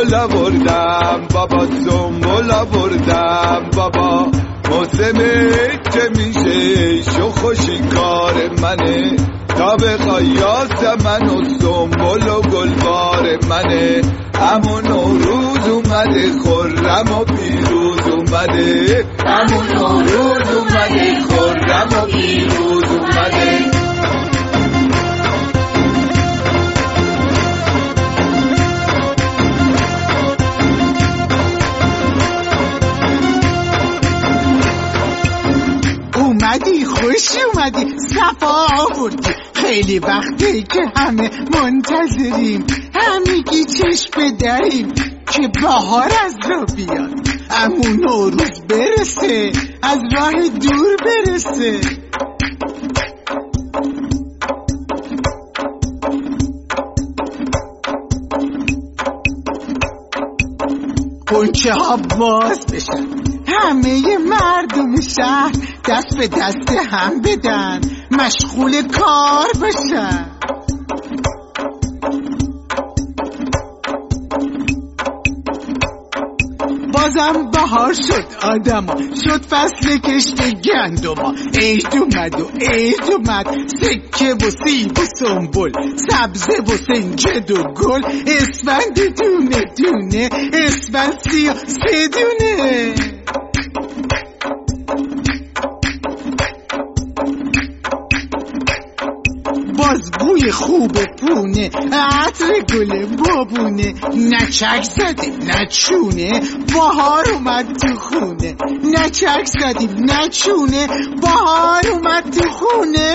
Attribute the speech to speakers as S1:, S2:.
S1: سنبول آوردم بابا، سنبول آوردم بابا. موسمه که میشه شخوشی کار منه، تا بخوای یاسمن و سنبول و گلبار منه. همون نوروز اومده خرم و پیروز اومده، همون نوروز اومده خرم و پیروز اومده.
S2: اومدی، خوش اومدی، صفا آوردی. خیلی وقته که همه منتظریم، همگی چشم بدریم که بهار از را بیاد، امون نوروز برسه، از راه دور برسه. قنچه ها باز بشن، همه مردم شهر دست به دست هم بدن، مشغول کار بشن. بازم بهار شد آدما، شد فصل کشت گندما. عید اومد و عید اومد، سکه و سیب و سنبل، سبزه و سنجد و گل، اسفند دونه دونه، اسفند 33 دونه. باز بوی خوب پونه، عطر گل بابونه، نچک زدیم نچونه، بهار اومد تو خونه. نچک زدیم نچونه، بهار اومد تو خونه.